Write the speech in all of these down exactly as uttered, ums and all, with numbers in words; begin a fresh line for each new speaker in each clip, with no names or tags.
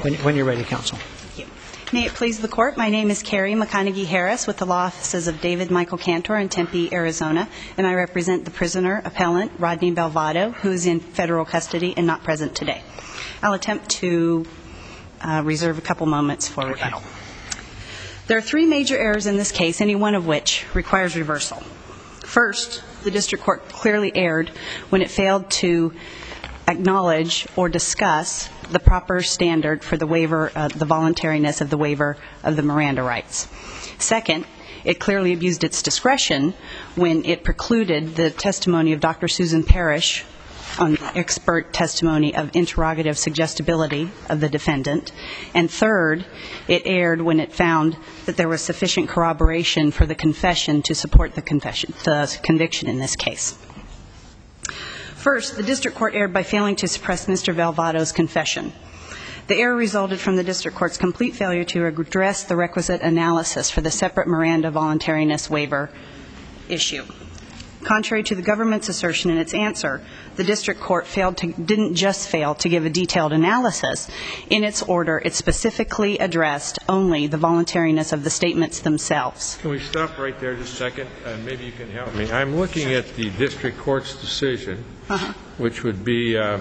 When, when you're ready, counsel.
Thank you. May it please the Court, my name is Carrie McConaughey Harris with the law offices of David Michael Cantor in Tempe, Arizona, and I represent the prisoner appellant Rodney Belvado, who is in federal custody and not present today. I'll attempt to uh, reserve a couple moments for rebuttal. Okay. There are three major errors in this case, any one of which requires reversal. First, the district court clearly erred when it failed to acknowledge or discuss the proper standard for the waiver, uh, the voluntariness of the waiver of the Miranda rights. Second, it clearly abused its discretion when it precluded the testimony of Doctor Susan Parrish on expert testimony of interrogative suggestibility of the defendant. And third, it erred when it found that there was sufficient corroboration for the confession to support the confession, the conviction in this case. First, the district court erred by failing to suppress Mister Belvado's confession. The error resulted from the district court's complete failure to address the requisite analysis for the separate Miranda voluntariness waiver issue. Contrary to the government's assertion in its answer, the district court failed to, didn't just fail to give a detailed analysis. In its order, it specifically addressed only the voluntariness of the statements themselves.
Can we stop right there just a second? Uh, maybe you can help me. I'm looking at the district court's decision, uh-huh. which would be uh,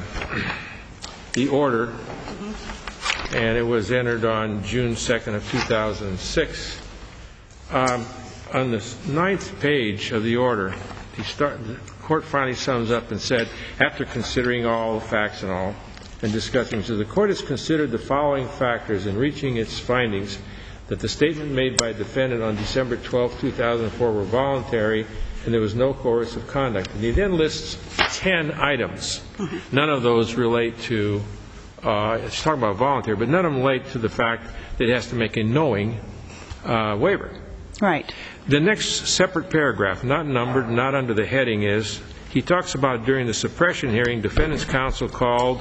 the order, mm-hmm. and it was entered on June second of two thousand six. Um, on the ninth page of the order, He start, the court finally sums up and said, after considering all the facts and all, and discussing, so the court has considered the following factors in reaching its findings that the statement made by the defendant on December twelfth, two thousand four were voluntary and there was no coercive conduct. And he then lists ten items. Mm-hmm. None of those relate to, uh, it's talking about voluntary, but none of them relate to the fact that it has to make a knowing uh, waiver.
Right.
The next separate paragraph, not numbered, not under the heading, is he talks about during the suppression hearing, defendant's counsel called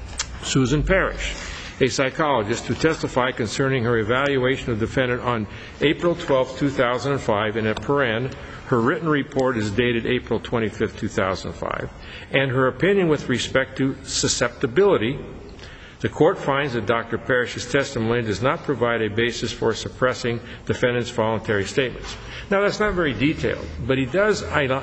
Susan Parrish, a psychologist, to testify concerning her evaluation of the defendant on April twelfth, two thousand five, and at paren, her written report is dated April twenty-fifth, two thousand five, and her opinion with respect to susceptibility. The court finds that Doctor Parrish's testimony does not provide a basis for suppressing defendant's voluntary statements. Now, that's not very detailed, but he does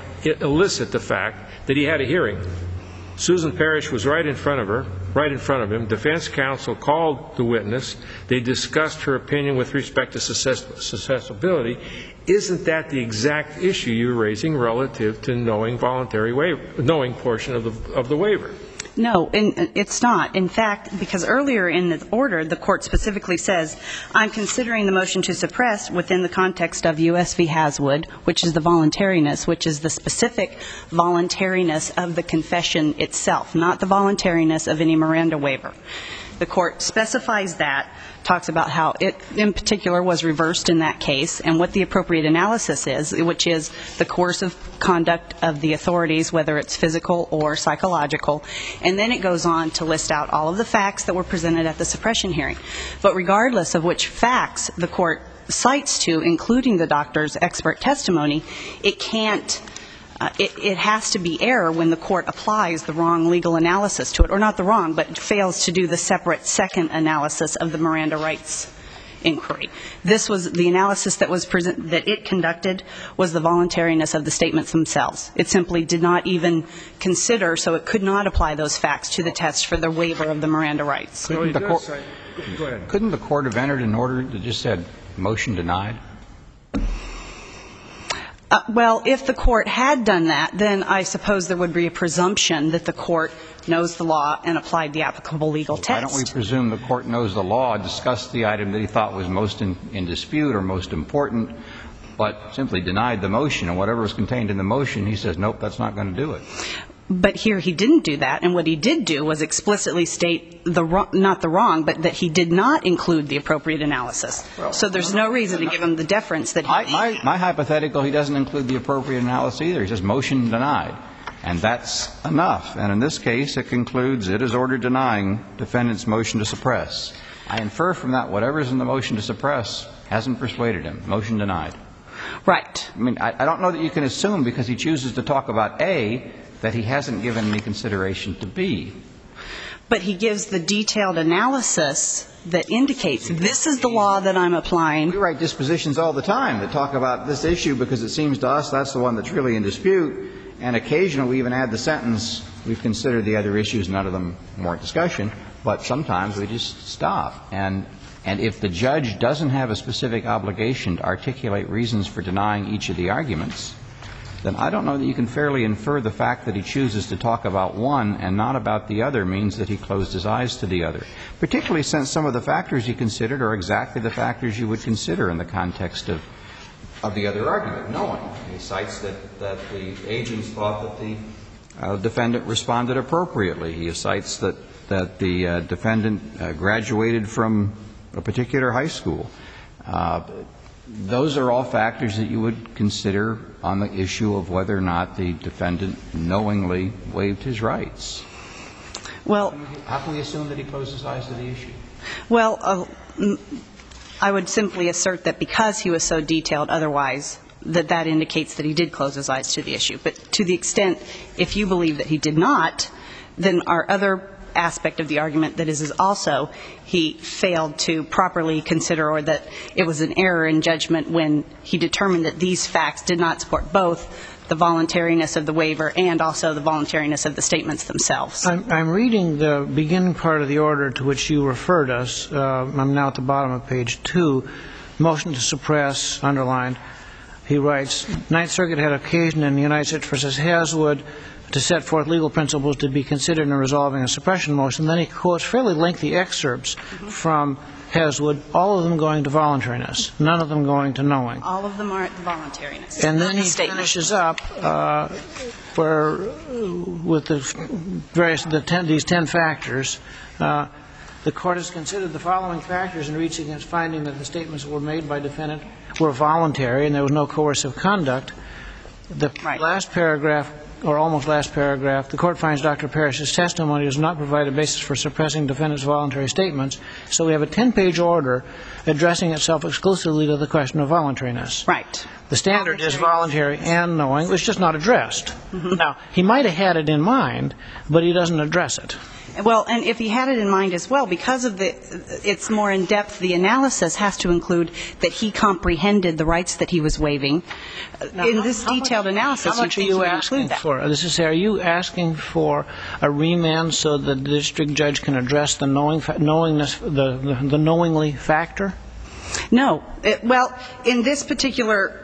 elicit the fact that he had a hearing. Susan Parrish was right in front of her, right in front of him. Defense counsel called the witness. They discussed her opinion with respect to susceptibility. Isn't that the exact issue you're raising relative to knowing voluntary waiver, knowing portion of the of the waiver?
No, and it's not. In fact, because earlier in the order, the court specifically says, I'm considering the motion to suppress within the context of U S v. Haswood, which is the voluntariness, which is the specific voluntariness of the confession itself, not the voluntariness of any Miranda waiver. The court specifies that, talks about how it in particular was reversed in that case and what the appropriate analysis is, which is the coercive conduct of the authorities, whether it's physical or psychological. And then it goes on to list out all of the facts that were presented at the suppression hearing. But regardless of which facts the court cites to, including the doctor's expert testimony, it can't Uh, it, it has to be error when the court applies the wrong legal analysis to it, or not the wrong, but fails to do the separate second analysis of the Miranda rights inquiry. This was the analysis that was present, that it conducted was the voluntariness of the statements themselves. It simply did not even consider, so it could not apply those facts to the test for the waiver of the Miranda rights.
Couldn't the court, go ahead. Couldn't the court have entered an order that just said motion denied?
Uh, well, if the court had done that, then I suppose there would be a presumption that the court knows the law and applied the applicable legal test.
Why don't we presume the court knows the law, discussed the item that he thought was most in, in dispute or most important, but simply denied the motion, and whatever was contained in the motion, he says, nope, that's not going to do it.
But here he didn't do that, and what he did do was explicitly state the wrong, not the wrong, but that he did not include the appropriate analysis. Well, so there's no reason to give him the deference that he
I, my, my hypothetical, he doesn't include the appropriate analysis either. He says motion denied, and that's enough. And in this case, it concludes it is ordered denying defendant's motion to suppress. I infer from that whatever's in the motion to suppress hasn't persuaded him. Motion denied.
Right.
I mean, I, I don't know that you can assume because he chooses to talk about A that he hasn't given any consideration to B.
But he gives the detailed analysis that indicates this is the law that I'm applying.
We write dispositions all the time that talk about this issue because it seems to us that's the one that's really in dispute. And occasionally we even add the sentence, we've considered the other issues, none of them warrant discussion. But sometimes we just stop. And and if the judge doesn't have a specific obligation to articulate reasons for denying each of the arguments, then I don't know that you can fairly infer the fact that he chooses to talk about one and not about the other means that he closed his eyes to the other, particularly since some of the factors he considered are exactly the factors you would consider in the context of of the other argument, knowing. He cites that, that the agents thought that the uh, defendant responded appropriately. He cites that, that the uh, defendant uh, graduated from a particular high school. Uh, those are all factors that you would consider on the issue of whether or not the defendant knowingly waived his rights.
Well,
how can we assume that he closed his eyes to the issue?
Well, uh, I would simply assert that because he was so detailed otherwise, that that indicates that he did close his eyes to the issue. But to the extent, if you believe that he did not, then our other aspect of the argument that is, is also he failed to properly consider, or that it was an error in judgment when he determined that these facts did not support both the voluntariness of the waiver and also the voluntariness of the statements themselves.
I'm, I'm reading the beginning part of the order to which you referred us. Uh, I'm now at the bottom of page two. Motion to suppress, underlined. He writes, Ninth Circuit had occasion in the United States versus Haswood to set forth legal principles to be considered in resolving a suppression motion. Then he quotes fairly lengthy excerpts mm-hmm. from Haswood, all of them going to voluntariness, none of them going to knowing.
All of them are at the voluntariness.
And then he finishes up uh, where, with the various the ten, these ten factors, uh, the court has considered the following factors in reaching its finding that the statements that were made by defendant were voluntary and there was no coercive conduct. The right. last paragraph, or almost last paragraph, the court finds Doctor Parrish's testimony does not provide a basis for suppressing defendant's voluntary statements. So we have a ten-page order addressing itself exclusively to the question of voluntariness.
Right.
The standard is voluntary and knowing. It's just not addressed. Mm-hmm. Now, he might have had it in mind, but he doesn't address it.
Well, and if he had it in mind as well, because of the, it's more in depth, the analysis has to include that he comprehended the rights that he was waiving. Now, in this detailed
much,
analysis,
how much are you asking for? This is, are you asking for a remand so that the district judge can address the knowing, knowingness, the, the, the knowingly factor?
No. It, well, in this particular.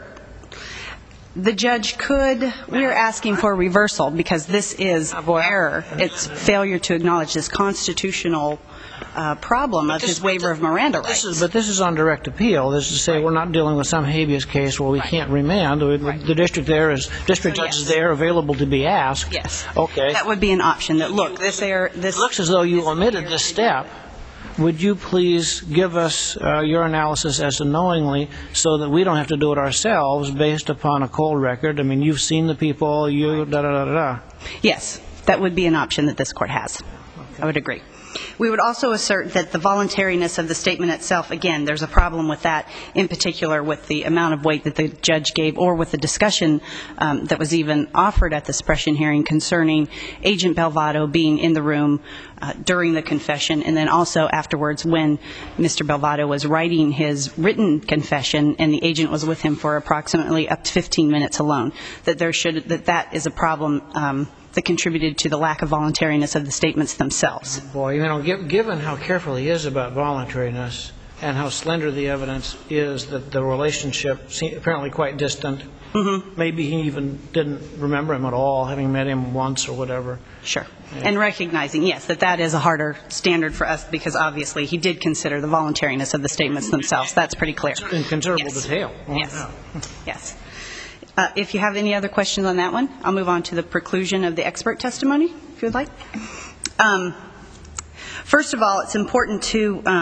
The judge could, we are asking for a reversal because this is error. It's failure to acknowledge this constitutional uh, problem of his waiver of Miranda rights.
This is, but this is on direct appeal. This is to say we're not dealing with some habeas case where we can't remand. The district there is, district judge is there available to be asked.
Yes.
Okay.
That would be an option that, look, this error, this.
It looks as though you omitted this step. Would you please give us uh, your analysis as to knowingly so that we don't have to do it ourselves based upon a cold record? I mean, you've seen the people, you da-da-da-da-da.
Yes, that would be an option that this court has. Okay. I would agree. We would also assert that the voluntariness of the statement itself, again, there's a problem with that, in particular with the amount of weight that the judge gave or with the discussion um, that was even offered at the suppression hearing concerning Agent Belvado being in the room uh, during the confession, and then also afterwards when Mister Belvado was writing his written confession and the agent was with him for approximately up to fifteen minutes alone, that there should, that that is a problem um, that contributed to the lack of voluntariness of the statements themselves.
Boy, you know, given how careful he is about voluntariness and how slender the evidence is that the relationship seemed apparently quite distant, mm-hmm. maybe he even didn't remember him at all, having met him once or whatever.
Sure. Yeah. And recognizing, yes, that that is a harder standard for us because obviously he did consider the voluntariness of the statements themselves. That's pretty clear.
In considerable
yes.
detail. Oh,
yes.
Yeah.
Yes. Uh, if you have any other questions on that one, I'll move on to the preclusion of the expert testimony, if you would like. Um, first of all, it's important to um,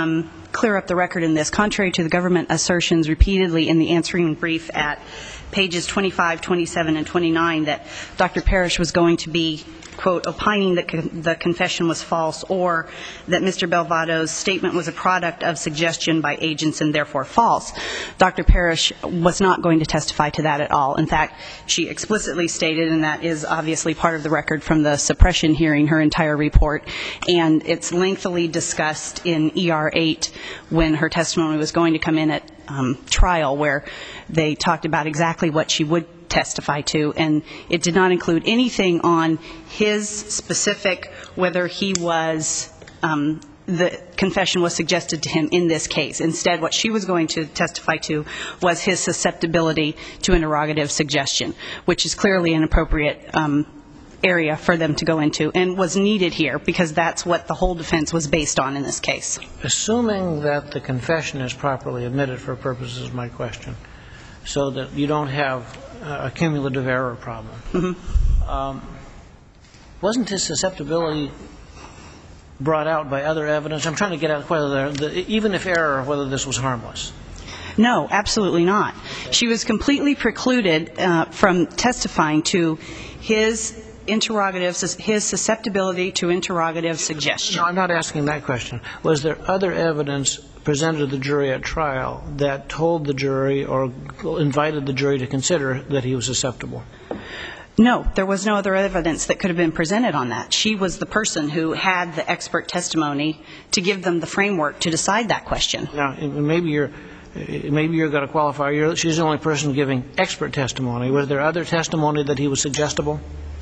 clear up the record in this. Contrary to the government assertions repeatedly in the answering brief at pages twenty-five, twenty-seven, and twenty-nine that Doctor Parrish was going to be, quote, opining that con- the confession was false, or that Mister Belvado's statement was a product of suggestion by agents and therefore false. Doctor Parrish was not going to testify to that at all. In fact, she explicitly stated, and that is obviously part of the record from the suppression hearing, her entire report, and it's lengthily discussed in E R eight when her testimony was going to come in at um, trial, where they talked about exactly what she would testify to, and it did not include anything on his specific, whether he was, um, the confession was suggested to him in this case. Instead, what she was going to testify to was his susceptibility to interrogative suggestion, which is clearly an appropriate um, area for them to go into, and was needed here because that's what the whole defense was based on in this case.
Assuming that the confession is properly admitted for purposes of my question, so that you don't have a cumulative error problem. Mm-hmm. Um, wasn't his susceptibility brought out by other evidence? I'm trying to get at whether, the, even if error, whether this was harmless.
No, absolutely not. She was completely precluded uh, from testifying to his interrogatives, his susceptibility to interrogative suggestion.
No, I'm not asking that question. Was there other evidence presented to the jury at trial that told the jury or invited the jury to consider that he was susceptible?
No, there was no other evidence that could have been presented on that. She was the person who had the expert testimony to give them the framework to decide that question. Now,
maybe you're maybe you're going to qualify. You're, she's the only person giving expert testimony. Was there other testimony that he was suggestible?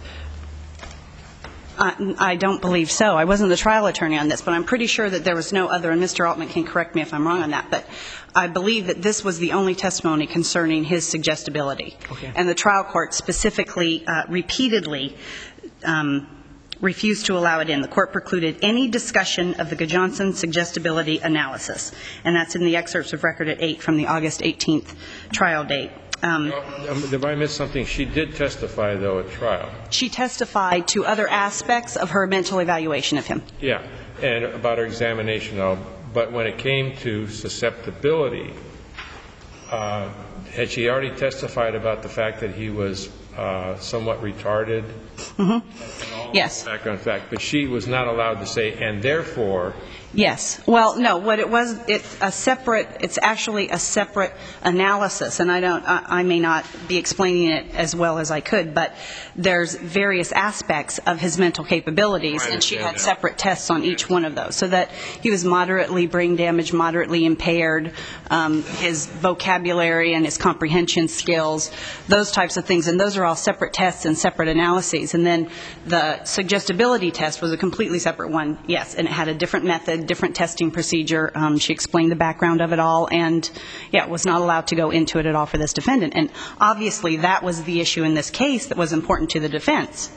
Uh, I don't believe so. I wasn't the trial attorney on this, but I'm pretty sure that there was no other, and Mister Altman can correct me if I'm wrong on that, but I believe that this was the only testimony concerning his suggestibility. Okay. And the trial court specifically, uh, repeatedly um, refused to allow it in. The court precluded any discussion of the Gudjonsson suggestibility analysis, and that's in the excerpts of record at eight from the August eighteenth trial date. Um,
If I missed something, she did testify, though, at trial.
She testified to other aspects of her mental evaluation of him.
Yeah, and about her examination of, but when it came to susceptibility, uh, had she already testified about the fact that he was uh, somewhat retarded?
Mm-hmm. Yes.
Background fact, but she was not allowed to say, and therefore.
Yes. Well, no. What it was, it's a separate. It's actually a separate analysis, and I don't. I, I may not be explaining it as well as I could, but there's various aspects of his mental capabilities, and she had separate tests on each one of those, so that he was moderately brain damaged, moderately impaired, um, his vocabulary and his comprehension skills, those types of things, and those are all separate tests and separate analyses. And then the suggestibility test was a completely separate one. Yes, and it had a different method, different testing procedure. Um, she explained the background of it all, and yeah, was not allowed to go into it at all for this defendant. And obviously that was the issue in this case that was important to the defense.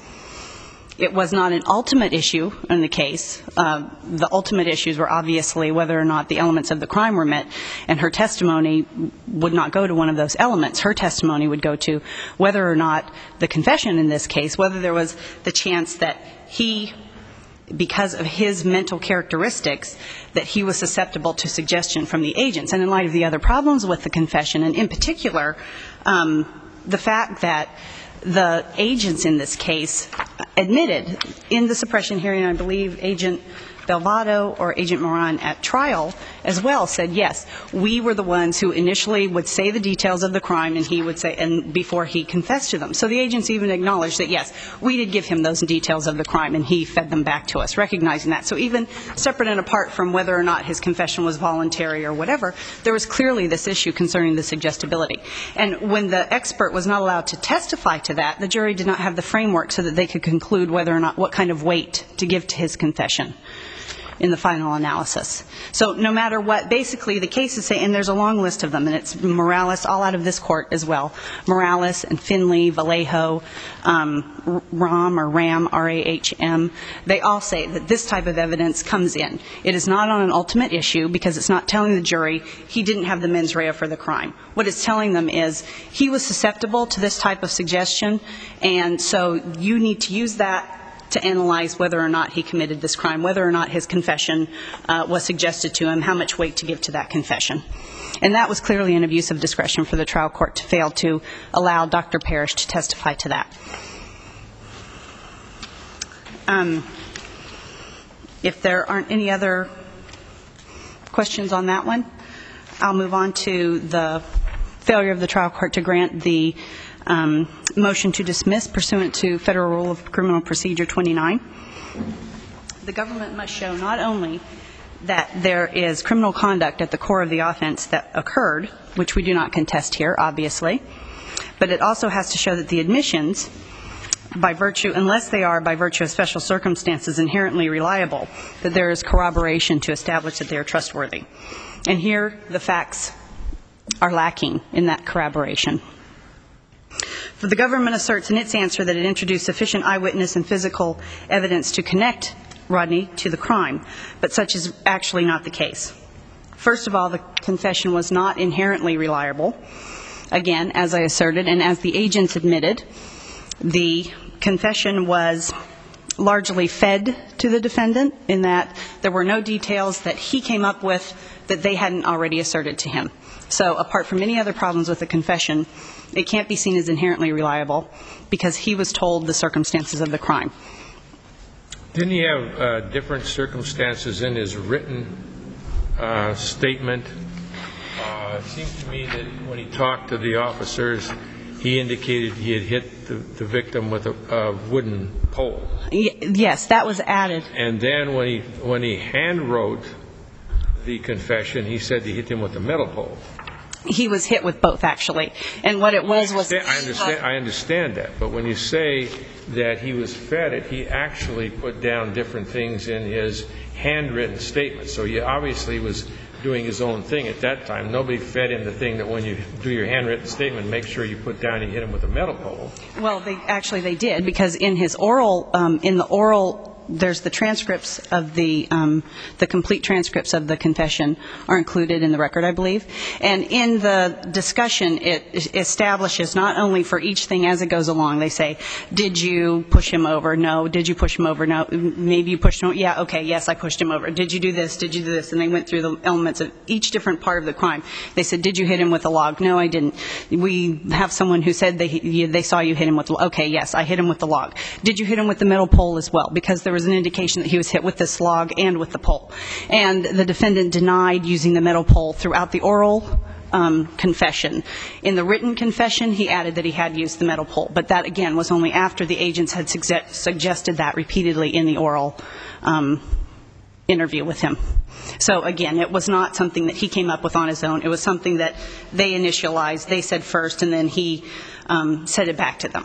It was not an ultimate issue in the case. Uh, the ultimate issues were obviously whether or not the elements of the crime were met, and her testimony would not go to one of those elements. Her testimony would go to whether or not the confession in this case, whether there was the chance that he, because of his mental characteristics, that he was susceptible to suggestion from the agents. And in light of the other problems with the confession, and in particular, um, the fact that the agents in this case admitted in the suppression hearing, I believe Agent Belvado or Agent Moran at trial as well said, yes, we were the ones who initially would say the details of the crime, and he would say, and before he confessed to them. So the agents even acknowledged that, yes, we did give him those details of the crime, and he fed them back to us, recognizing that. So even separate and apart from whether or not his confession was voluntary or whatever, there was clearly this issue concerning the suggestibility. And when the expert was not allowed to testify to that, the jury did not have the framework so that they could conclude whether or not, what kind of weight to give to his confession in the final analysis. So no matter what, basically the cases say, and there's a long list of them, and it's Morales, all out of this court as well, Morales and Finley, Vallejo, um, Ram or Ram, R A H M, they all say that this type of evidence comes in. It is not on an ultimate issue because it's not telling the jury he didn't have the mens rea for the crime. What it's telling them is he was susceptible to this type of suggestion, and so you need to use that to analyze whether or not he committed this crime, whether or not his confession uh, was suggested to him, how much weight to give to that confession. And that was clearly an abuse of discretion for the trial court to fail to allow Doctor Parrish to testify to that. Um, if there aren't any other questions on that one, I'll move on to the failure of the trial court to grant the um, motion to dismiss pursuant to Federal Rule of Criminal Procedure twenty-nine. The government must show not only that there is criminal conduct at the core of the offense that occurred, which we do not contest here, obviously, but it also has to show that the admissions, by virtue, unless they are by virtue of special circumstances inherently reliable, that there is corroboration to establish that they are trustworthy. And here, the facts are lacking in that corroboration. For the government asserts in its answer that it introduced sufficient eyewitness and physical evidence to connect Rodney to the crime, but such is actually not the case. First of all, the confession was not inherently reliable. Again, as I asserted, and as the agents admitted, the confession was largely fed to the defendant in that there were no details that he came up with that they hadn't already asserted to him. So apart from any other problems with the confession, it can't be seen as inherently reliable because he was told the circumstances of the crime.
Didn't he have uh, different circumstances in his written uh, statement? Uh, it seemed to me that when he talked to the officers, he indicated he had hit the, the victim with a, a wooden pole.
Y- yes, that was added.
And then when he when he hand wrote the confession, he said he hit him with a metal pole.
He was hit with both, actually. And what it was was...
I understand, I understand that. But when you say that he was fed it, he actually put down different things in his handwritten statement. So he obviously was doing his own thing at that time. Nobody fed him the thing that when you do your handwritten statement, make sure you put down you hit him with a metal pole.
Well, they actually they did, because in his oral, um, in the oral... There's the transcripts of the um, the complete transcripts of the confession are included in the record, I believe. And in the discussion, it establishes not only for each thing as it goes along. They say, did you push him over? No. Did you push him over? No. Maybe you pushed him over. Yeah, okay, yes, I pushed him over. Did you do this? Did you do this? And they went through the elements of each different part of the crime. They said, did you hit him with a log? No, I didn't. We have someone who said they they saw you hit him with the log. Okay, yes, I hit him with the log. Did you hit him with the metal pole as well? Because there was an indication that he was hit with this log and with the pole. And the defendant denied using the metal pole throughout the oral um, confession. In the written confession, he added that he had used the metal pole. But that, again, was only after the agents had suge- suggested that repeatedly in the oral um, interview with him. So, again, it was not something that he came up with on his own. It was something that they initialized, they said first, and then he um, said it back to them.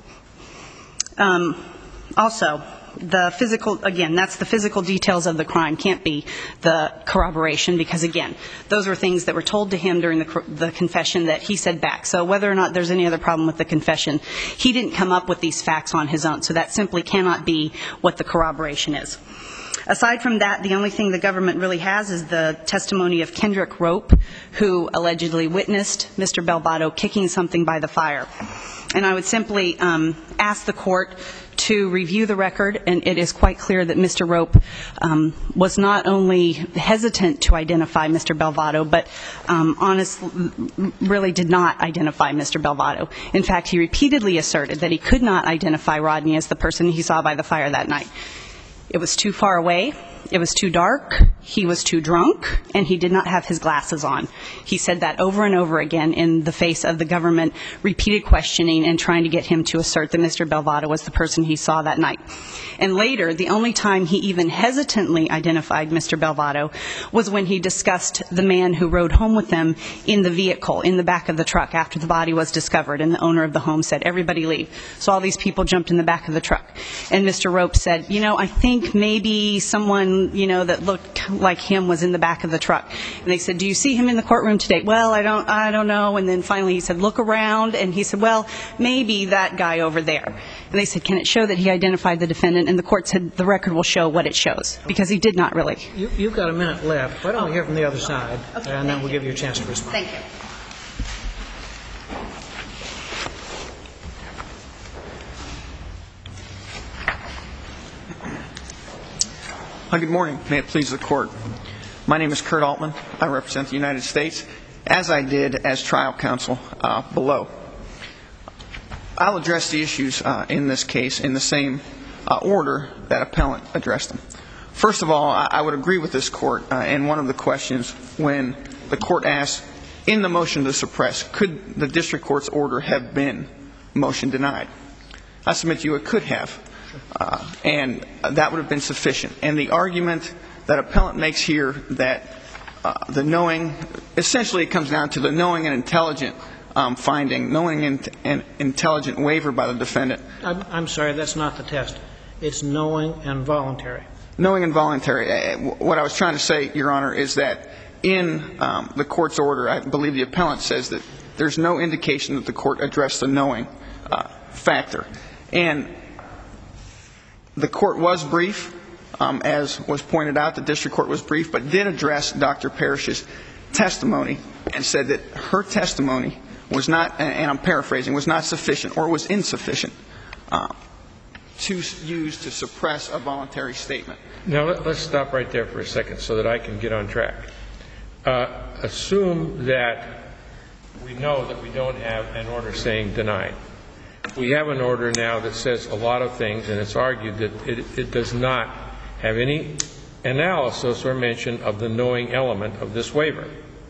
Um, also, the physical, again, that's the physical details of the crime, can't be the corroboration, because, again, those were things that were told to him during the, the confession that he said back. So whether or not there's any other problem with the confession, he didn't come up with these facts on his own. So that simply cannot be what the corroboration is. Aside from that, the only thing the government really has is the testimony of Kendrick Rope, who allegedly witnessed Mister Belvato kicking something by the fire. And I would simply um, ask the court to review the record, and it is quite clear that Mister Rope um, was not only hesitant to identify Mister Belvato, but um, honestly really did not identify Mister Belvato. In fact, he repeatedly asserted that he could not identify Rodney as the person he saw by the fire that night. It was too far away. It was too dark. He was too drunk, and he did not have his glasses on. He said that over and over again in the face of the government repeated questioning and trying to get him to assert that Mister Belvato was the person he saw that night. And later, the only time he even hesitantly identified Mister Belvato was when he discussed the man who rode home with them in the vehicle, in the back of the truck, after the body was discovered, and the owner of the home said, everybody leave. So all these people jumped in the back of the truck. And Mister Rope said, you know, I think maybe someone, you know, that looked like him was in the back of the truck. And they said, do you see him in the courtroom today? Well, I don't, I don't know. And then finally he said, look around. And he said, well, maybe that guy over there. And they said, can it show that he identified the defendant? And the court said, the record will show what it shows, because he did not really.
You, you've got a minute left. Why don't we hear from the other side,
Okay,
and then we'll
you.
give you a chance to respond.
Thank you.
Hi, good morning. May it please the Court. My name is Kurt Altman. I represent the United States, as I did as trial counsel uh, below. I'll address the issues uh, in this case in the same uh, order that appellant addressed them. First of all, I, I would agree with this Court uh, in one of the questions when the Court asked, in the motion to suppress, could the district court's order have been motion denied? I submit to you it could have, uh, and that would have been sufficient. And the argument that appellant makes here that uh, the knowing, essentially it comes down to the knowing and intelligent um, finding, knowing and, and intelligent waiver by the defendant.
I'm, I'm sorry, that's not the test. It's knowing and voluntary. Knowing
and voluntary. What I was trying to say, Your Honor, is that in um, the Court's order, I believe the appellant says that there's no indication that the Court addressed the knowing uh, factor. And the Court was brief, um, as was pointed out, the district court was brief, but did address Doctor Parrish's testimony and said that her testimony was not, and I'm paraphrasing, was not sufficient or was insufficient uh, to use to suppress a voluntary statement.
Now, let's stop right there for a second so that I can get on track. Uh, assume that we know that we don't have an order saying denied. We have an order now that says a lot of things, and it's argued that it, it does not have any analysis or mention of the knowing element of this waiver.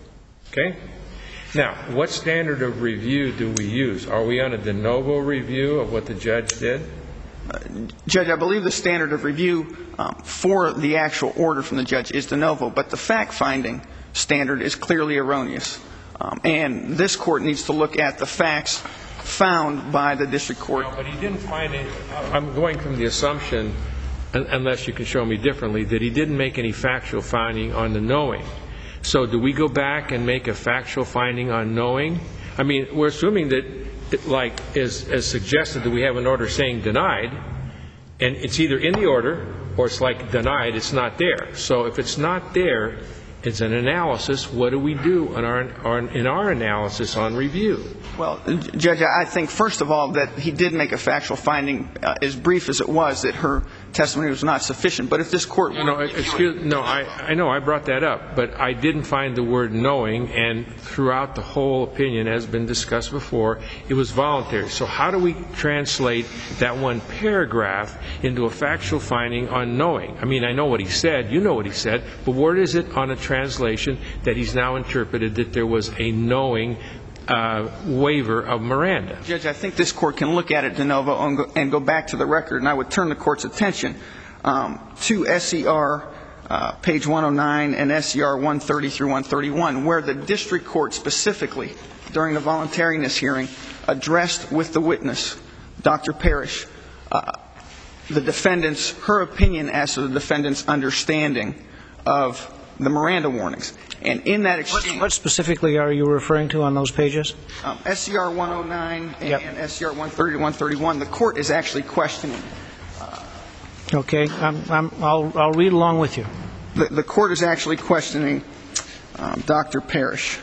Okay? Now, what standard of review do we use? Are we on a de novo review of what the judge did?
Uh, Judge, I believe the standard of review um, for the actual order from the judge is de novo, but the fact-finding standard is clearly erroneous. Um, and this Court needs to look at the facts found by the district court.
No, but he didn't find it. I'm going from the assumption, unless you can show me differently, that he didn't make any factual finding on the knowing. So do we go back and make a factual finding on knowing? I mean, we're assuming that, it, like, as, as suggested, that we have an order saying denied, and it's either in the order or it's like denied, it's not there. So if it's not there, it's an analysis. What do we do in our, in our analysis on review?
Well, Judge, I think, first of all, that he did make a factual finding, uh, as brief as it was, that her testimony was not sufficient. But if this Court...
No, no, excuse, no I, I know, I brought that up. But I didn't find the word knowing, and throughout the whole opinion, as been discussed before, it was voluntary. So how do we translate that one paragraph into a factual finding on knowing? I mean, I know what he said, you know what he said, but where is it on a translation that he's now interpreted that there was a knowing uh, waiver of Miranda?
Judge, I think this Court can look at it de novo and go, and go back to the record, and I would turn the Court's attention um, to S E R uh, page one oh nine and S E R one thirty through one thirty-one, where the district court specifically, during the voluntariness hearing, addressed with the witness, Doctor Parrish, uh, the defendant's, her opinion as to the defendant's understanding of the Miranda warnings. And in that exchange...
What, what specifically are you referring to on those pages?
Um, S E R one oh nine and,
yep.
and S E R one thirty to one thirty-one, the Court is actually questioning... Uh,
okay, I'm, I'm, I'll, I'll read along with you.
The, the Court is actually questioning um, Doctor Parrish.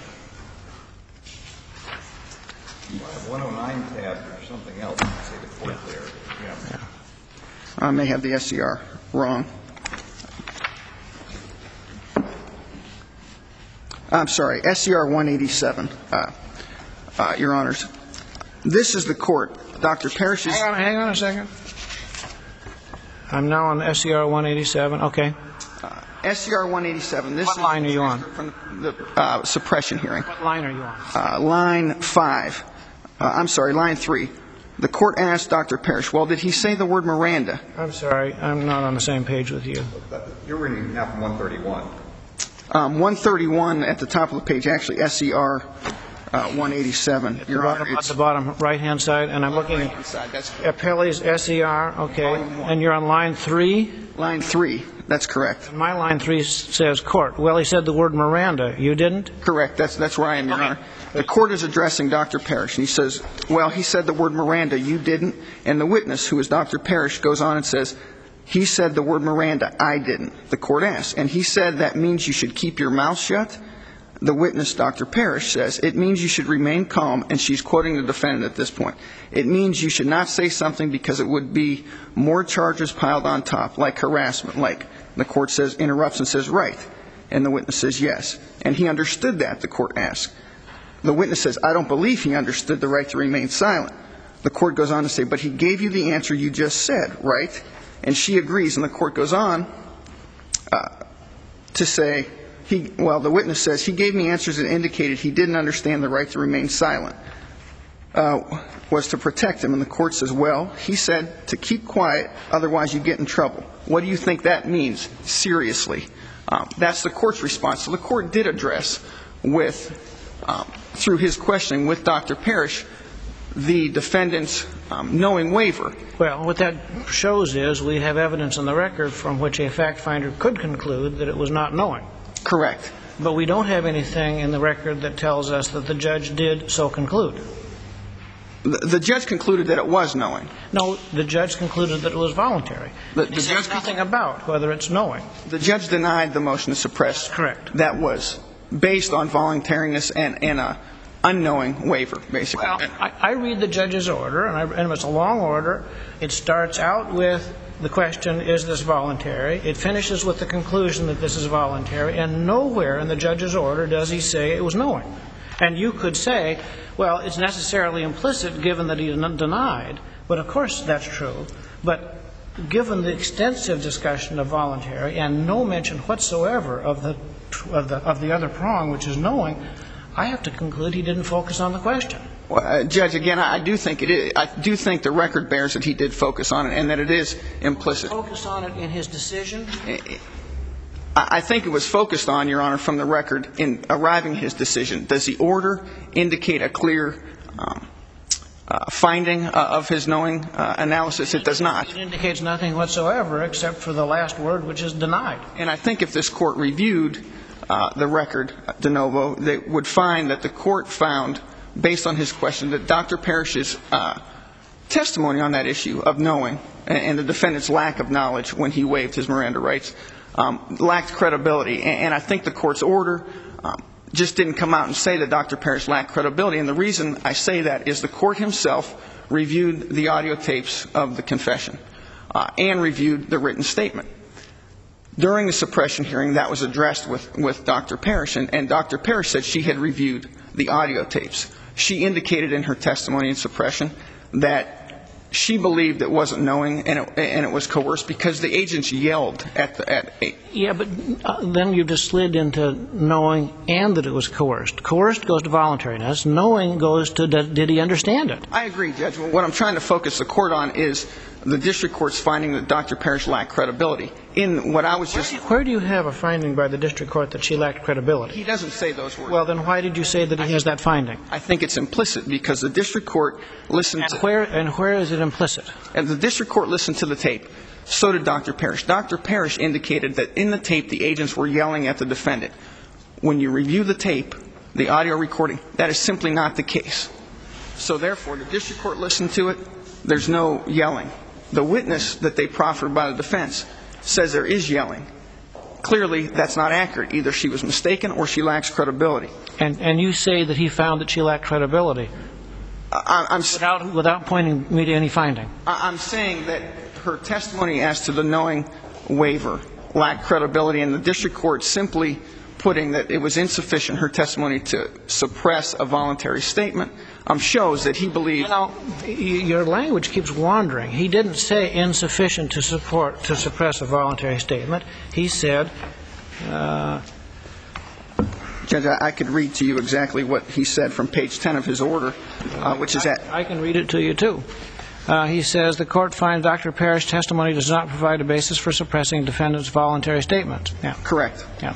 one oh nine tab or something else. Say the Court yeah. there. Yeah.
Yeah. I may have the S E R wrong. I'm sorry, S E R one eighty-seven, uh, uh, Your Honors. This is the Court. Doctor Parrish's...
Hang on, hang on a second. I'm now on S E R one eighty-seven. Okay.
Uh, S E R one eighty-seven. This
what
is
line are you on?
From the uh, suppression hearing.
What line are you on?
Uh, line five. Uh, I'm sorry, line three. The Court asked Doctor Parrish, well, did he say the word Miranda?
I'm sorry, I'm not on the same page with you.
You're reading now from one thirty-one.
Um, one thirty-one at the top of the page, actually S E R uh, one eighty-seven.
At the, bottom, at the bottom right-hand side, and I'm looking at Appellee's S E R, okay, and you're on line three?
Line three, that's correct.
And my line three says Court. Well, he said the word Miranda. You didn't?
Correct, that's, that's where I am, Your okay. Honor. The Court is addressing Doctor Parrish, and he says, well, he said the word Miranda, you didn't. And the witness, who is Doctor Parrish, goes on and says, he said the word Miranda, I didn't. The Court asks, and he said that means you should keep your mouth shut? the witness, Doctor Parrish, says, "It means you should remain calm," and she's quoting the defendant at this point. "It means you should not say something because it would be more charges piled on top, like harassment, like," the court says, interrupts and says, "Right." And the witness says, "Yes." And he understood that, the court asks. The witness says, "I don't believe he understood the right to remain silent." The court goes on to say, "But he gave you the answer you just said, right?" And she agrees, and the court goes on uh, to say, he, well, the witness says, "He gave me answers that indicated he didn't understand the right to remain silent uh, was to protect him." And the court says, "Well, he said to keep quiet, otherwise you get in trouble. What do you think that means, seriously?" Um, that's the court's response. So the court did address with, um, through his questioning with Doctor Parrish, the defendant's um, knowing waiver.
Well, what that shows is we have evidence in the record from which a fact finder could conclude that it was not knowing.
Correct.
But we don't have anything in the record that tells us that the judge did so conclude.
The, the judge concluded that it was knowing.
No, the judge concluded that it was voluntary.
The, the
He says
judge
nothing about whether it's knowing.
The judge denied the motion to suppress.
Correct.
That was based on voluntariness and, and a unknowing waiver, basically.
Well, I, I read the judge's order, and, I, and it's a long order. It starts out with the question, is this voluntary? It finishes with the conclusion that this is voluntary, and nowhere in the judge's order does he say it was knowing. And you could say, well, it's necessarily implicit given that he denied, but of course that's true. But given the extensive discussion of voluntary and no mention whatsoever of the of the, of the other prong, which is knowing, I have to conclude he didn't focus on the question.
Well, uh, Judge, again, I do think it is, I do think the record bears that he did focus on it and that it is implicit.
Focus on it in his decision?
I think it was focused on, Your Honor, from the record in arriving at his decision. Does the order indicate a clear um, uh, finding uh, of his knowing uh, analysis? It does not.
It indicates nothing whatsoever except for the last word, which is denied.
And I think if this Court reviewed uh, the record de novo, they would find that the Court found, based on his question, that Doctor Parrish's uh, testimony on that issue of knowing and, and the defendant's lack of knowledge when he waived his Miranda rights um, lacked credibility. And, and I think the Court's order um, just didn't come out and say that Doctor Parrish lacked credibility. And the reason I say that is the Court himself reviewed the audio tapes of the confession uh, and reviewed the written statement. During the suppression hearing, that was addressed with, with Doctor Parrish, and, and Doctor Parrish said she had reviewed the audio tapes. She indicated in her testimony in suppression that she believed it wasn't knowing and it, and it was coerced because the agents yelled at the at a
Yeah, but uh, then you just slid into knowing and that it was coerced. Coerced goes to voluntariness. Knowing goes to did, did he understand it?
I agree, Judge. What I'm trying to focus the Court on is the district court's finding that Doctor Parrish lacked credibility. In what I was just...
Where do you have a finding by the district court that she lacked credibility?
He doesn't say those words.
Well, then why did you say that he has that finding?
I think it's implicit because the district court listened
and
to...
Where, and where is it implicit?
And the district court listened to the tape. So did Doctor Parrish. Doctor Parrish indicated that in the tape the agents were yelling at the defendant. When you review the tape, the audio recording, that is simply not the case. So therefore, the district court listened to it. There's no yelling. The witness that they proffered by the defense says there is yelling. Clearly, that's not accurate. Either she was mistaken or she lacks credibility.
And, and you say that he found that she lacked credibility
I, I'm,
without, without pointing me to any finding.
I'm saying that her testimony as to the knowing waiver lacked credibility, and the district court simply putting that it was insufficient, her testimony, to suppress a voluntary statement, um, shows that he believed...
You know, your language keeps wandering. He didn't say insufficient to support, to suppress a voluntary statement. He said... Uh,
Judge, I, I could read to you exactly what he said from page ten of his order, uh, which is
I,
at...
I can read it to you, too. Uh, he says, the court finds Doctor Parrish's testimony does not provide a basis for suppressing defendant's voluntary statement. Yeah.
Correct.
Yeah.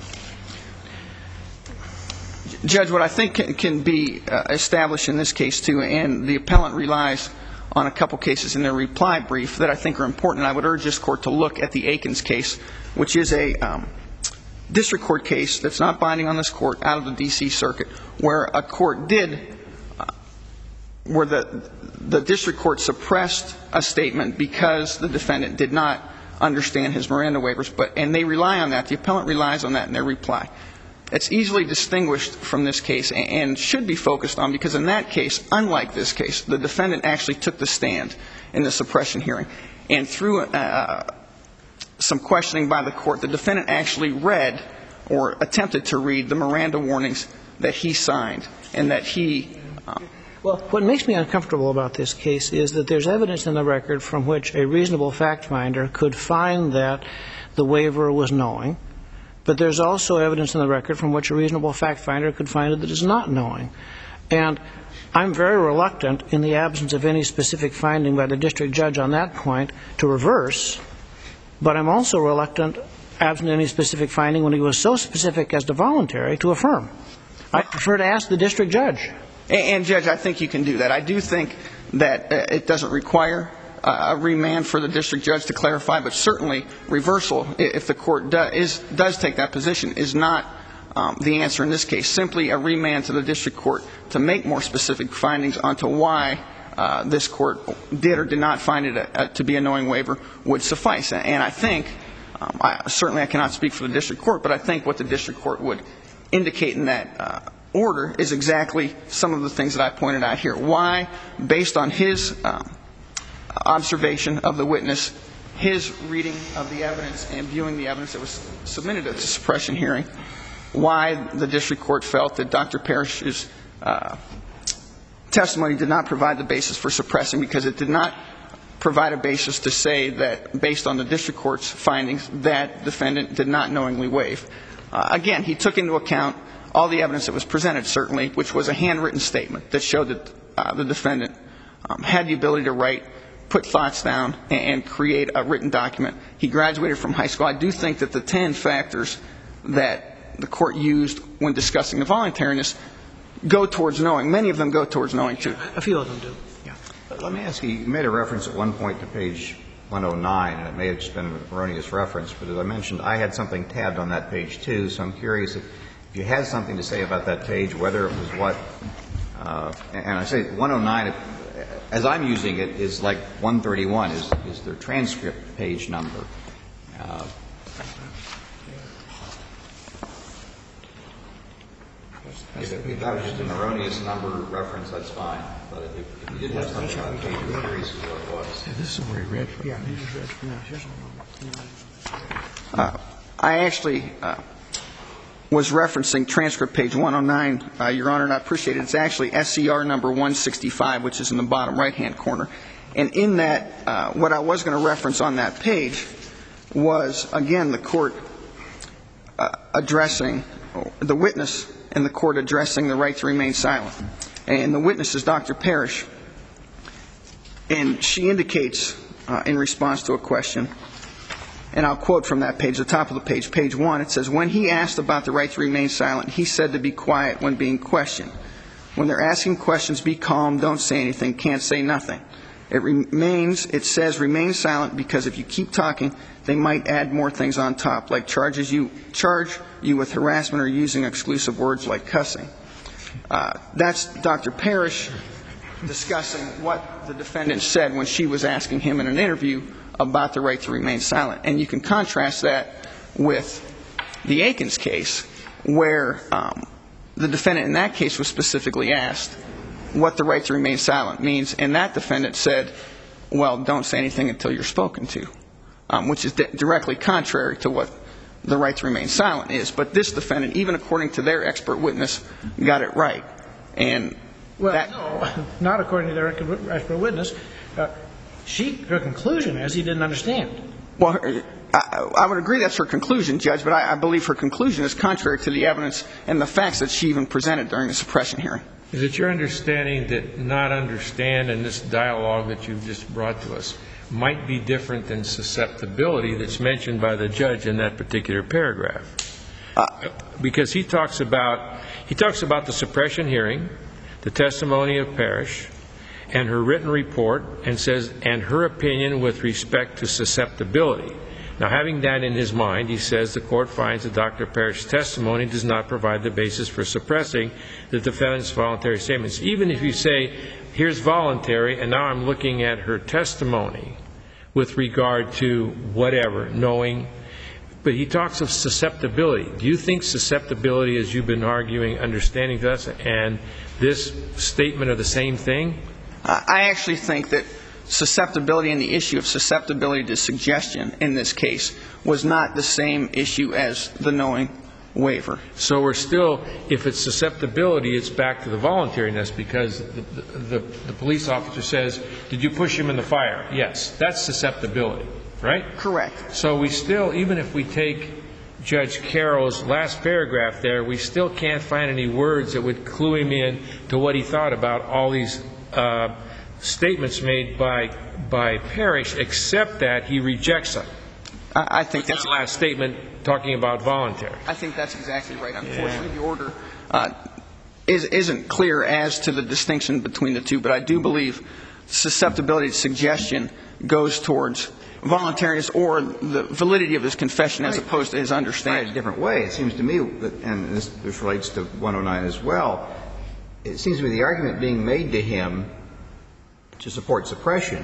Judge, what I think can, can be uh, established in this case, too, and the appellant relies on a couple cases in their reply brief that I think are important. I would urge this court to look at the Akins case, which is a um, district court case that's not binding on this court out of the D C Circuit, where a court did, uh, where the, the district court suppressed a statement because the defendant did not understand his Miranda waivers, but, and they rely on that. The appellant relies on that in their reply. it's easily distinguished from this case and should be focused on, because in that case, unlike this case, the defendant actually took the stand in the suppression hearing. And through uh, some questioning by the court, the defendant actually read or attempted to read the Miranda warnings that he signed and that he... Um,
Well, what makes me uncomfortable about this case is that there's evidence in the record from which a reasonable fact finder could find that the waiver was knowing, but there's also evidence in the record from which a reasonable fact finder could find that it is not knowing. And I'm very reluctant, in the absence of any specific finding by the district judge on that point, to reverse, but I'm also reluctant, absent any specific finding when he was so specific as to voluntary, to affirm. I prefer to ask the district judge.
And, Judge, I think you can do that. I do think that uh, it doesn't require uh, a remand for the district judge to clarify, but certainly reversal, if the court do, is, does take that position, is not um, the answer in this case. Simply a remand to the district court to make more specific findings onto why uh, this court did or did not find it a, a, to be a knowing waiver would suffice. And I think, um, I, certainly I cannot speak for the district court, but I think what the district court would indicate in that uh, order is exactly some of the things that I pointed out here. Why, based on his um, observation of the witness, his reading of the evidence and viewing the evidence that was submitted at the suppression hearing, why the district court felt that Doctor Parrish's uh, testimony did not provide the basis for suppressing, because it did not provide a basis to say that, based on the district court's findings, that defendant did not knowingly waive. Uh, again, he took into account all the evidence that was presented, certainly, which was a handwritten statement that showed that uh, the defendant um, had the ability to write, put thoughts down, and, and create a written document. He graduated from high school. I do think that the ten factors that the court used when discussing the voluntariness go towards knowing. Many of them go towards knowing, too.
A few of them do. Yeah.
Let me ask you, you made a reference at one point to page one oh nine, and it may have just been an erroneous reference, but as I mentioned, I had something tabbed on that page, too, so I'm curious if If you had something to say about that page, whether it was what, uh, and I say one oh nine, as I'm using it, is like one thirty-one, is, is their transcript page number. Uh, if, if that was just an erroneous number reference, that's fine. But if, if you did have something on the page, I'm curious as to what it was.
Yeah, this is where he read from.
Yeah, he just read from that.
Uh, I actually uh, was referencing transcript page one oh nine, uh, Your Honor, and I appreciate it. It's actually S C R number one sixty-five, which is in the bottom right-hand corner. And in that, uh, what I was going to reference on that page was, again, the court uh, addressing the witness and the court addressing the right to remain silent. And the witness is Doctor Parrish. And she indicates, uh, in response to a question, and I'll quote from that page, the top of the page, page one, it says, "When he asked about the right to remain silent, he said to be quiet when being questioned. When they're asking questions, be calm, don't say anything, can't say nothing. It remains, it says remain silent because if you keep talking, they might add more things on top, like charges you, charge you with harassment or using exclusive words like cussing." Uh, that's Doctor Parrish discussing what the defendant said when she was asking him in an interview about the right to remain silent. And you can contrast that with the Akins case, where um, the defendant in that case was specifically asked what the right to remain silent means, and that defendant said, well, don't say anything until you're spoken to, um, which is di- directly contrary to what the right to remain silent is. But this defendant, even according to their expert witness, got it right. And
Well,
that,
no, not according to their expert witness. Uh, she, her conclusion is he didn't understand.
Well, her, I, I would agree that's her conclusion, Judge, but I, I believe her conclusion is contrary to the evidence and the facts that she even presented during the suppression hearing.
Is it your understanding that not understand in this dialogue that you've just brought to us might be different than susceptibility that's mentioned by the judge in that particular paragraph? Uh, because he talks about he talks about the suppression hearing, the testimony of Parrish, and her written report, and says, and her opinion with respect to susceptibility. Now, having that in his mind, he says the court finds that Doctor Parrish's testimony does not provide the basis for suppressing the defendant's voluntary statements. Even if you say, here's voluntary, and now I'm looking at her testimony with regard to whatever, knowing, but he talks of susceptibility. Do you think susceptibility, as you've been arguing, understanding to us, and this statement are the same thing?
I actually think that susceptibility and the issue of susceptibility to suggestion in this case was not the same issue as the knowing waiver.
So we're still, if it's susceptibility, it's back to the voluntariness, because the, the, the police officer says, did you push him in the fire? Yes. That's susceptibility, right?
Correct.
So we still, even if we take Judge Carroll's last paragraph there, we still can't find any words that would clue him in to what he thought about all these uh, statements made by by Parrish, except that he rejects them.
I, I think that's
the last statement talking about voluntary.
I think that's exactly right. Unfortunately, yeah. the order uh, is, isn't clear as to the distinction between the two, but I do believe susceptibility to suggestion goes towards voluntariness or the validity of his confession as opposed to his understanding.
In a different way, it seems to me, and this, this relates to one oh nine as well, it seems to me the argument being made to him to support suppression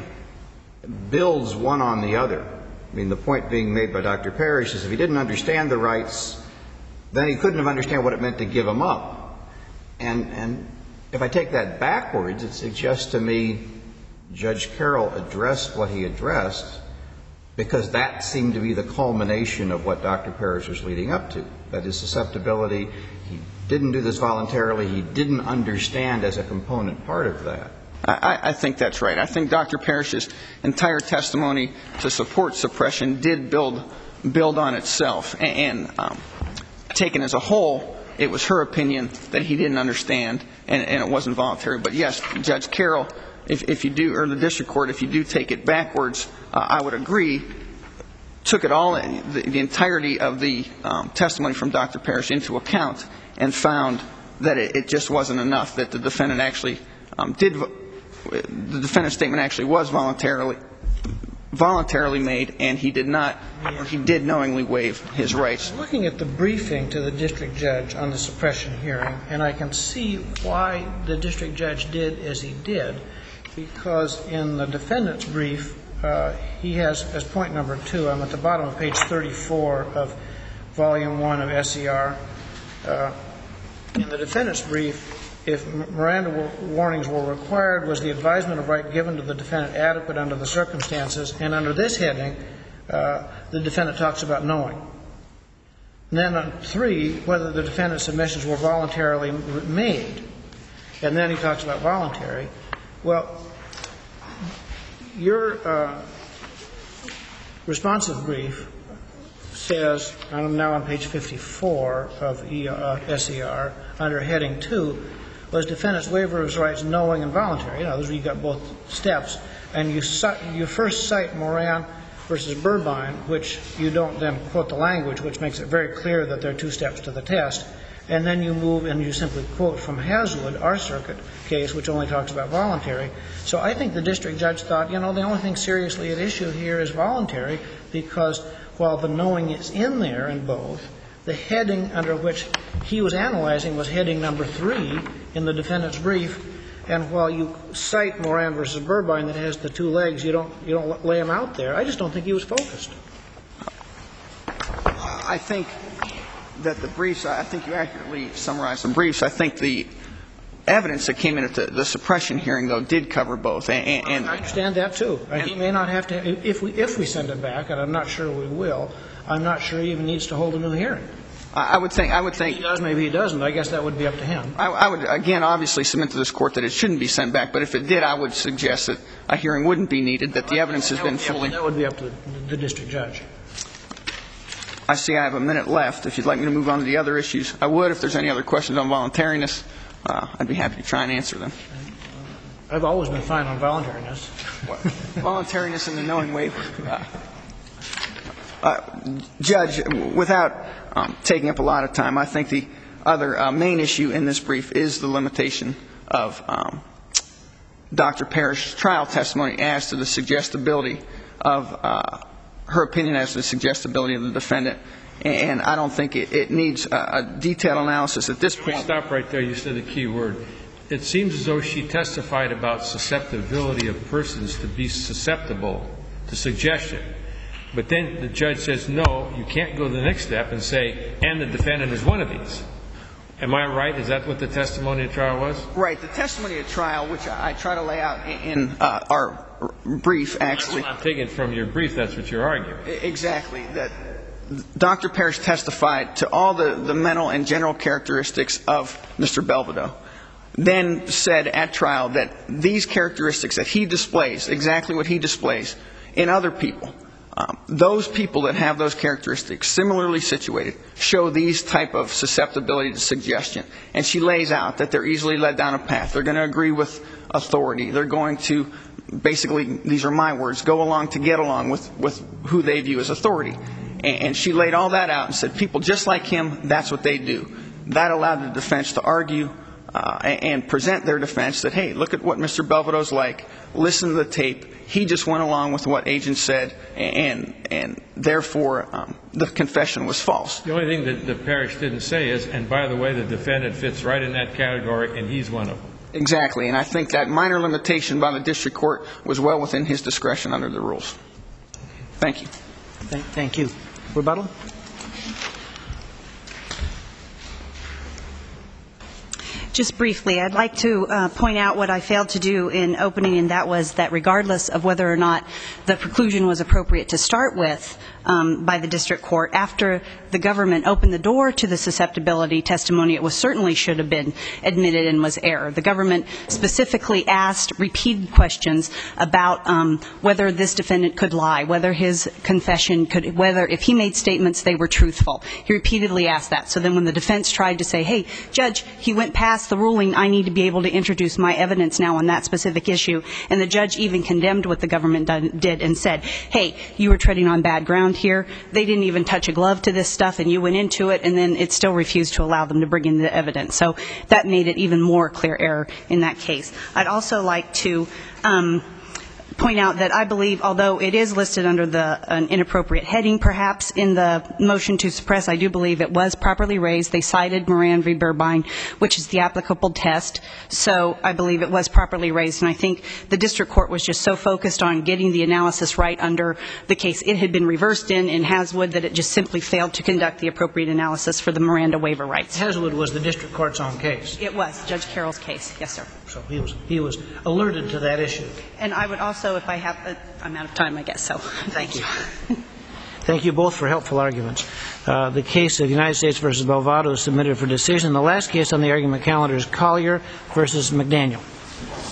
builds one on the other. I mean, the point being made by Doctor Parrish is if he didn't understand the rights, then he couldn't have understood what it meant to give them up. And, and if I take that backwards, it suggests to me Judge Carroll addressed what he addressed because that seemed to be the culmination of what Doctor Parrish was leading up to. That is susceptibility. He didn't do this voluntarily. He didn't understand as a component part of that.
I, I think that's right. I think Doctor Parrish's entire testimony to support suppression did build build on itself. And, and um, taken as a whole, it was her opinion that he didn't understand and, and it wasn't voluntary. But yes, Judge Carroll, if, if you do, or the district court, if you do take it backwards, uh, I would agree, took it all, in, the, the entirety of the um, testimony from Doctor Parrish into account and found that it, it just wasn't enough, that the defendant actually um, did. The defendant's statement actually was voluntarily voluntarily made, and he did not, or he did knowingly waive his rights.
I'm looking at the briefing to the district judge on the suppression hearing, and I can see why the district judge did as he did, because in the defendant's brief, uh, he has, as point number two, I'm at the bottom of page thirty-four of volume one of S E R. Uh, in the defendant's brief, if Miranda warnings were required, was the advisement of right given to the defendant adequate under the circumstances? And under this heading, uh, the defendant talks about knowing. And then on three, whether the defendant's submissions were voluntarily made. And then he talks about voluntary. Well, your uh, responsive brief says, I'm now on page fifty-four of e, uh, S E R, under heading two, was defendant's waiver of his rights knowing and voluntary. You know, you've got both steps. And you, you first cite Moran versus Burbine, which you don't then quote the language, which makes it very clear that there are two steps to the test. And then you move and you simply quote from Haswood, our circuit case, which only talks about voluntary. So I think the district judge thought, you know, the only thing seriously at issue here is voluntary, because while the knowing is in there in both, the heading under which he was analyzing was heading number three in the defendant's brief. And while you cite Moran versus Burbine that has the two legs, you don't you don't lay them out there. I just don't think he was focused.
I think that the briefs, I think you accurately summarized the briefs. I think the evidence that came in at the, the suppression hearing, though, did cover both. And, and
I understand that, too. He may not have to, if we, if we send it back, and I'm not sure we will, I'm not sure he even needs to hold a new hearing.
I would think, I would think.
Maybe he does, maybe he doesn't. I guess that would be up to him.
I, I would, again, obviously submit to this Court that it shouldn't be sent back. But if it did, I would suggest that a hearing wouldn't be needed, that the evidence has been fully.
That would be up to the district judge.
I see I have a minute left. If you'd like me to move on to the other issues, I would. If there's any other questions on voluntariness, uh, I'd be happy to try and answer them.
I've always been fine on voluntariness.
Voluntariness and the knowing waiver. Uh, uh, Judge, without um, taking up a lot of time, I think the other uh, main issue in this brief is the limitation of um, Doctor Parrish's trial testimony as to the suggestibility of uh, her opinion as to the suggestibility of the defendant. And I don't think it, it needs a, a detailed analysis at this point.
Stop right there. You said the key word. It seems as though she testified about susceptibility of persons to be susceptible to suggestion. But then the judge says, no, you can't go to the next step and say, and the defendant is one of these. Am I right? Is that what the testimony at trial was?
Right. The testimony at trial, which I, I try to lay out in uh, our brief, actually.
I'm taking from your brief, that's what you're arguing.
Exactly. That Doctor Parrish testified to all the, the mental and general characteristics of Mister Belvedere. Then said at trial that these characteristics that he displays, exactly what he displays in other people, um, those people that have those characteristics, similarly situated, show these type of susceptibility to suggestion. And she lays out that they're easily led down a path. They're going to agree with authority. They're going to, basically, these are my words, go along to get along with, with who they view as authority. And, and she laid all that out and said, people just like him, that's what they do. That allowed the defense to argue Uh, and present their defense that, hey, look at what Mister Belvedere's like. Listen to the tape. He just went along with what agent said, and and therefore um, the confession was false.
The only thing that the Parrish didn't say is, and by the way, the defendant fits right in that category, and he's one of them.
Exactly, and I think that minor limitation by the district court was well within his discretion under the rules. Thank you.
Thank, thank you. Rebuttal?
Just briefly, I'd like to uh, point out what I failed to do in opening, and that was that regardless of whether or not the preclusion was appropriate to start with um, by the district court, after the government opened the door to the susceptibility testimony, it was certainly should have been admitted and was error. The government specifically asked repeated questions about um, whether this defendant could lie, whether his confession could, whether if he made statements they were truthful. He repeatedly asked that. So then when the defense tried to say, hey, judge, he went past the ruling, I need to be able to introduce my evidence now on that specific issue. And the judge even condemned what the government done, did and said, hey, you were treading on bad ground here. They didn't even touch a glove to this stuff, and you went into it, and then it still refused to allow them to bring in the evidence. So that made it even more clear error in that case. I'd also like to um, point out that I believe, although it is listed under the an inappropriate heading perhaps in the motion to suppress, I do believe it was properly raised. They cited Moran v. Burbine, which is the applicable test. So I believe it was properly raised, and I think the district court was just so focused on getting the analysis right under the case it had been reversed in in Haswood that it just simply failed to conduct the appropriate analysis for the Miranda waiver rights.
Haswood was the district court's own case.
It was Judge Carroll's case, yes, sir.
So he was he was alerted to that issue.
And I would also, if I have, uh, I'm out of time, I guess, so thank you.
Thank you both for helpful arguments. Uh, the case of United States v. Belvado is submitted for decision. The last case on the argument calendar is Collier v. McDaniel.